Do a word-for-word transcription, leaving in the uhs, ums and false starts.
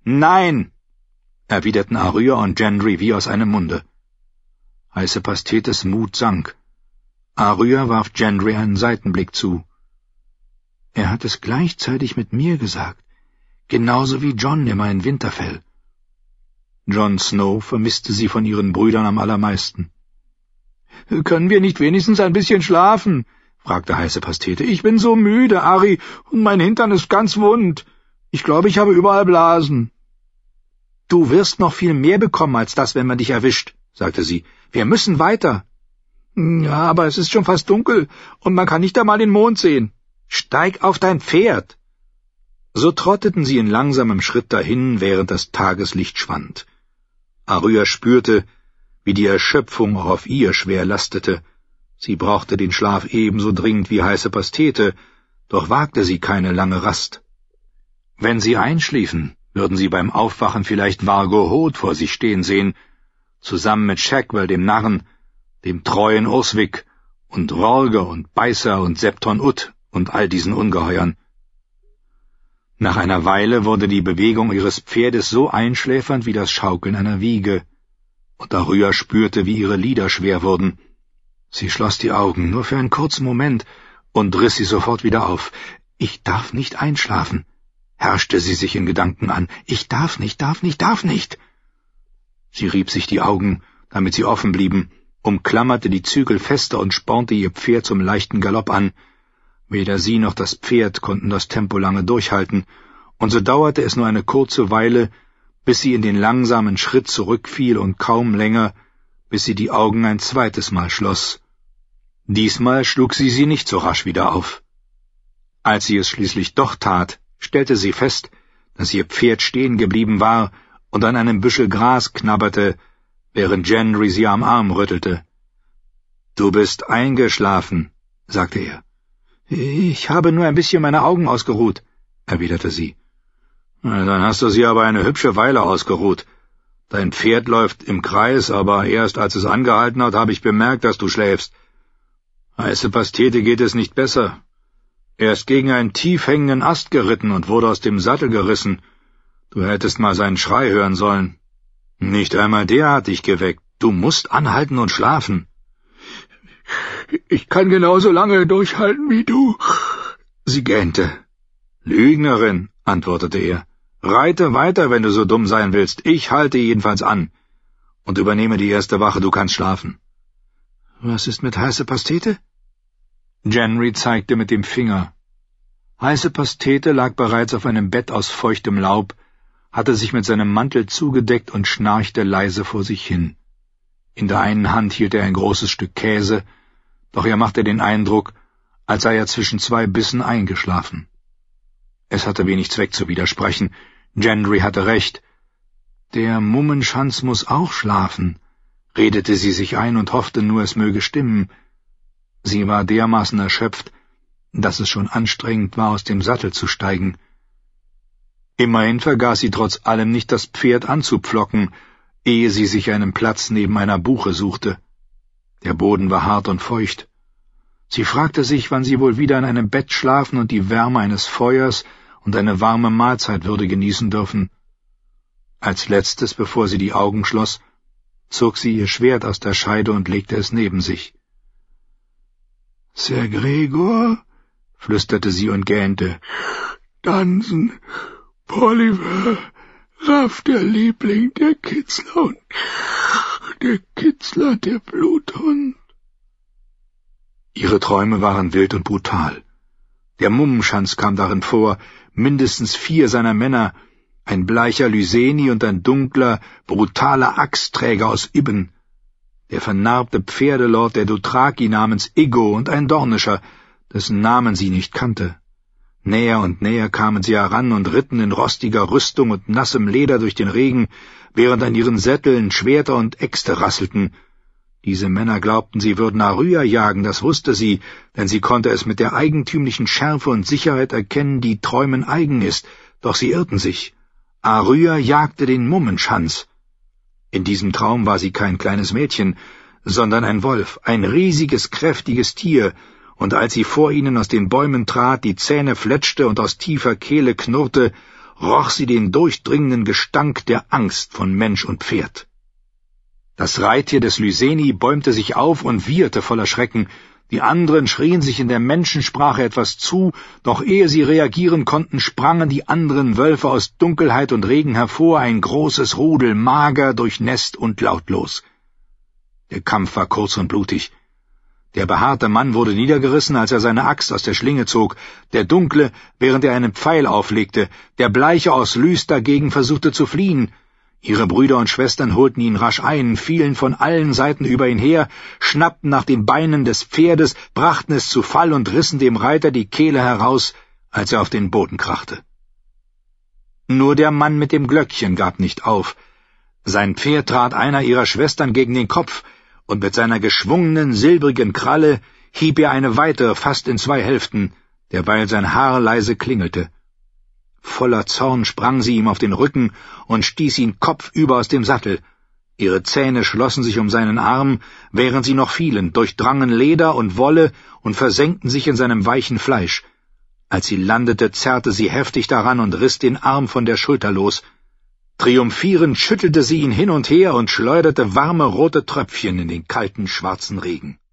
»Nein«, erwiderten Arya und Gendry wie aus einem Munde. Heißepastetes Mut sank. Arya warf Gendry einen Seitenblick zu. »Er hat es gleichzeitig mit mir gesagt, genauso wie Jon immer in Winterfell.« Jon Snow vermisste sie von ihren Brüdern am allermeisten. »Können wir nicht wenigstens ein bisschen schlafen?« fragte Heißepastete. »Ich bin so müde, Arry, und mein Hintern ist ganz wund. Ich glaube, ich habe überall Blasen.« »Du wirst noch viel mehr bekommen als das, wenn man dich erwischt«, sagte sie. »Wir müssen weiter.« »Ja, aber es ist schon fast dunkel, und man kann nicht einmal den Mond sehen. Steig auf dein Pferd!« So trotteten sie in langsamem Schritt dahin, während das Tageslicht schwand. Arya spürte, wie die Erschöpfung auch auf ihr schwer lastete. Sie brauchte den Schlaf ebenso dringend wie Heißepastete, doch wagte sie keine lange Rast. Wenn sie einschliefen, würden sie beim Aufwachen vielleicht Vargo Hoth vor sich stehen sehen, zusammen mit Shackwell dem Narren, dem treuen Urswick und Rorge und Beißer und Septon Ut und all diesen Ungeheuern. Nach einer Weile wurde die Bewegung ihres Pferdes so einschläfernd wie das Schaukeln einer Wiege, und Arya spürte, wie ihre Lider schwer wurden. Sie schloss die Augen, nur für einen kurzen Moment, und riss sie sofort wieder auf. »Ich darf nicht einschlafen«, herrschte sie sich in Gedanken an. »Ich darf nicht, darf nicht, darf nicht!« Sie rieb sich die Augen, damit sie offen blieben, umklammerte die Zügel fester und spornte ihr Pferd zum leichten Galopp an. Weder sie noch das Pferd konnten das Tempo lange durchhalten, und so dauerte es nur eine kurze Weile, bis sie in den langsamen Schritt zurückfiel und kaum länger, bis sie die Augen ein zweites Mal schloss. Diesmal schlug sie sie nicht so rasch wieder auf. Als sie es schließlich doch tat, stellte sie fest, dass ihr Pferd stehen geblieben war und an einem Büschel Gras knabberte, während Gendry sie am Arm rüttelte. »Du bist eingeschlafen«, sagte er. »Ich habe nur ein bisschen meine Augen ausgeruht«, erwiderte sie. »Na, dann hast du sie aber eine hübsche Weile ausgeruht. Dein Pferd läuft im Kreis, aber erst als es angehalten hat, habe ich bemerkt, dass du schläfst. Heißepastete geht es nicht besser. Er ist gegen einen tief hängenden Ast geritten und wurde aus dem Sattel gerissen. Du hättest mal seinen Schrei hören sollen. Nicht einmal der hat dich geweckt. Du musst anhalten und schlafen.« »Ich kann genauso lange durchhalten wie du«, sie gähnte. »Lügnerin«, antwortete er. »Reite weiter, wenn du so dumm sein willst. Ich halte jedenfalls an und übernehme die erste Wache. Du kannst schlafen.« »Was ist mit Heißepastete?« Gendry zeigte mit dem Finger. Heißepastete lag bereits auf einem Bett aus feuchtem Laub, hatte sich mit seinem Mantel zugedeckt und schnarchte leise vor sich hin. In der einen Hand hielt er ein großes Stück Käse, doch er machte den Eindruck, als sei er zwischen zwei Bissen eingeschlafen. Es hatte wenig Zweck zu widersprechen. Gendry hatte recht. »Der Mummenschanz muß auch schlafen«, redete sie sich ein und hoffte nur, es möge stimmen. Sie war dermaßen erschöpft, dass es schon anstrengend war, aus dem Sattel zu steigen. Immerhin vergaß sie trotz allem nicht, das Pferd anzupflocken, ehe sie sich einen Platz neben einer Buche suchte. Der Boden war hart und feucht. Sie fragte sich, wann sie wohl wieder in einem Bett schlafen und die Wärme eines Feuers und eine warme Mahlzeit würde genießen dürfen. Als letztes, bevor sie die Augen schloss, zog sie ihr Schwert aus der Scheide und legte es neben sich. »Ser Gregor«, flüsterte sie und gähnte, »Dansen, Polliver, Raff, der Liebling, der Kitzler und der Kitzler, der Bluthund.« Ihre Träume waren wild und brutal. Der Mummenschanz kam darin vor, mindestens vier seiner Männer, ein bleicher Lyseni und ein dunkler, brutaler Axtträger aus Ibben, der vernarbte Pferdelord der Dothraki namens Iggo und ein Dornischer, dessen Namen sie nicht kannte. Näher und näher kamen sie heran und ritten in rostiger Rüstung und nassem Leder durch den Regen, während an ihren Sätteln Schwerter und Äxte rasselten. Diese Männer glaubten, sie würden Arya jagen, das wusste sie, denn sie konnte es mit der eigentümlichen Schärfe und Sicherheit erkennen, die Träumen eigen ist, doch sie irrten sich. Arya jagte den Mummenschanz. In diesem Traum war sie kein kleines Mädchen, sondern ein Wolf, ein riesiges, kräftiges Tier, und als sie vor ihnen aus den Bäumen trat, die Zähne fletschte und aus tiefer Kehle knurrte, roch sie den durchdringenden Gestank der Angst von Mensch und Pferd. Das Reittier des Lyseni bäumte sich auf und wieherte voller Schrecken. Die anderen schrien sich in der Menschensprache etwas zu, doch ehe sie reagieren konnten, sprangen die anderen Wölfe aus Dunkelheit und Regen hervor, ein großes Rudel, mager, durchnässt und lautlos. Der Kampf war kurz und blutig. Der behaarte Mann wurde niedergerissen, als er seine Axt aus der Schlinge zog, der Dunkle, während er einen Pfeil auflegte, der Bleiche aus Lys dagegen versuchte zu fliehen. Ihre Brüder und Schwestern holten ihn rasch ein, fielen von allen Seiten über ihn her, schnappten nach den Beinen des Pferdes, brachten es zu Fall und rissen dem Reiter die Kehle heraus, als er auf den Boden krachte. Nur der Mann mit dem Glöckchen gab nicht auf. Sein Pferd trat einer ihrer Schwestern gegen den Kopf, und mit seiner geschwungenen, silbrigen Kralle hieb er eine weitere fast in zwei Hälften, derweil sein Haar leise klingelte. Voller Zorn sprang sie ihm auf den Rücken und stieß ihn kopfüber aus dem Sattel. Ihre Zähne schlossen sich um seinen Arm, während sie noch fielen, durchdrangen Leder und Wolle und versenkten sich in seinem weichen Fleisch. Als sie landete, zerrte sie heftig daran und riss den Arm von der Schulter los. Triumphierend schüttelte sie ihn hin und her und schleuderte warme rote Tröpfchen in den kalten, schwarzen Regen.